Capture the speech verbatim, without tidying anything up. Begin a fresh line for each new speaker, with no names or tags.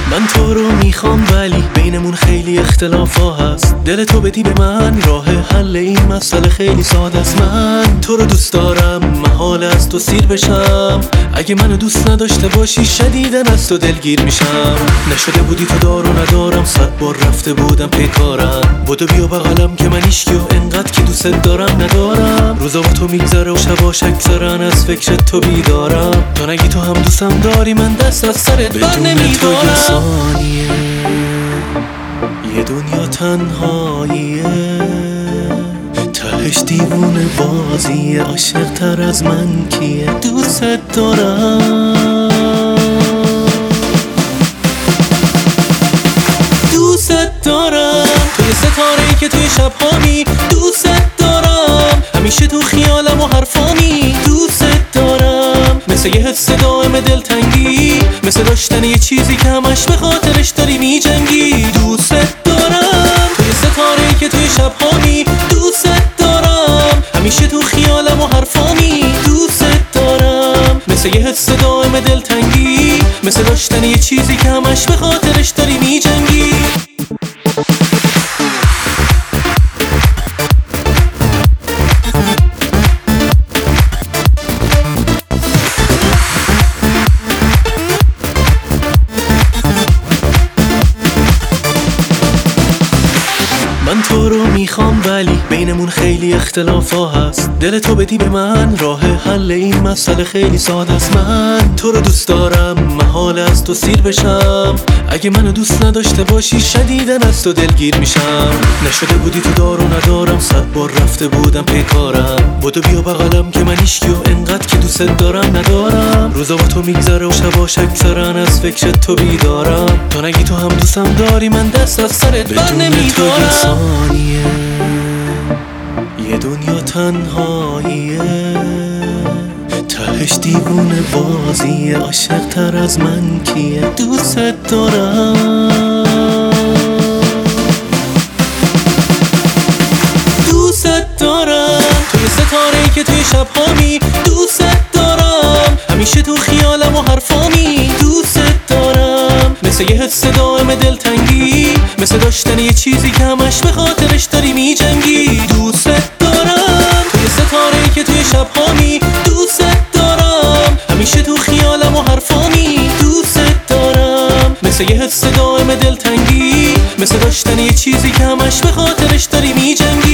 من تو رو میخوام ولی بینمون خیلی اختلاف ها هست. دل تو بدی به من راه حل این مسئله خیلی ساده است. من تو رو دوست دارم، محال از تو سیر بشم. اگه منو دوست نداشته باشی شدیدن از تو دلگیر میشم. نشده بودی تو دارو ندارم، صد بار رفته بودم پیکارم. بدو بیا بغلم که من ایشکیو انقدر که دوست دارم ندارم. روزا با تو میگذره و شباش اکثرن از فکر تو بیدارم. تو نگی تو هم دوستم داری من دست از سرت بر نمیدارم. ثانیه یه دنیا تنهاییه، تهش دیوونه بازیه. عاشق تر از من کیه؟ دوست دارم، دوست دارم. توی ستاره‌ای که توی شب‌هامی دوست دارم. همیشه تو خیالم و حرفامی دوست دارم. مثل یه حس دائم دلتنگی، مثل داشتن یه چیزی که همش به خاطرش داری میجنگی. دوست دارم توی ستاره‌ای که توی شب‌هامی دوست دارم. همیشه تو خیالم و حرفامی دوست دارم. مثل یه حس دائم دلتنگی، مثل داشتن یه چیزی که همش به خاطرش داری میجنگی. من تو رو میخوام ولی بینمون خیلی اختلاف ها هست. دل تو بدی به من راه حل این مسئله خیلی ساده است. من تو رو دوست دارم، محال از تو سیر بشم. اگه منو دوست نداشته باشی شدیدن از تو دلگیر میشم. نشده بودی تو دارو ندارم، صد بار رفته بودم پیکارم. بدو بیا بغلم که من ایشکیو انقدر که دوست دارم ندارم. روزا با تو میگذره و شباش اکثرن از فکر تو بیدارم. تو نگی تو هم دوستم داری من دست از سرت بر نمیدارم. ثانیه یه دنیا تنهاییه، تهش دیوونه بازیه. عاشق تر از من کیه؟ دوست دارم، دوست دارم. توی ستاره‌ای که توی شب‌هامی دوست دارم. همیشه تو خیالم و حرفامی دوست دارم. مثل یه حس دائم دلتنگی، مثل داشتن یه چیزی که همش به خاطرش داری میجنگی. دوست دارم توی ستاره‌ای که توی شب‌هامی دوست دارم. همیشه تو خیالم و حرفامی دوست دارم. مثل یه حس دائم دلتنگی، مثل داشتن یه چیزی که همش به خاطرش داری میجنگی.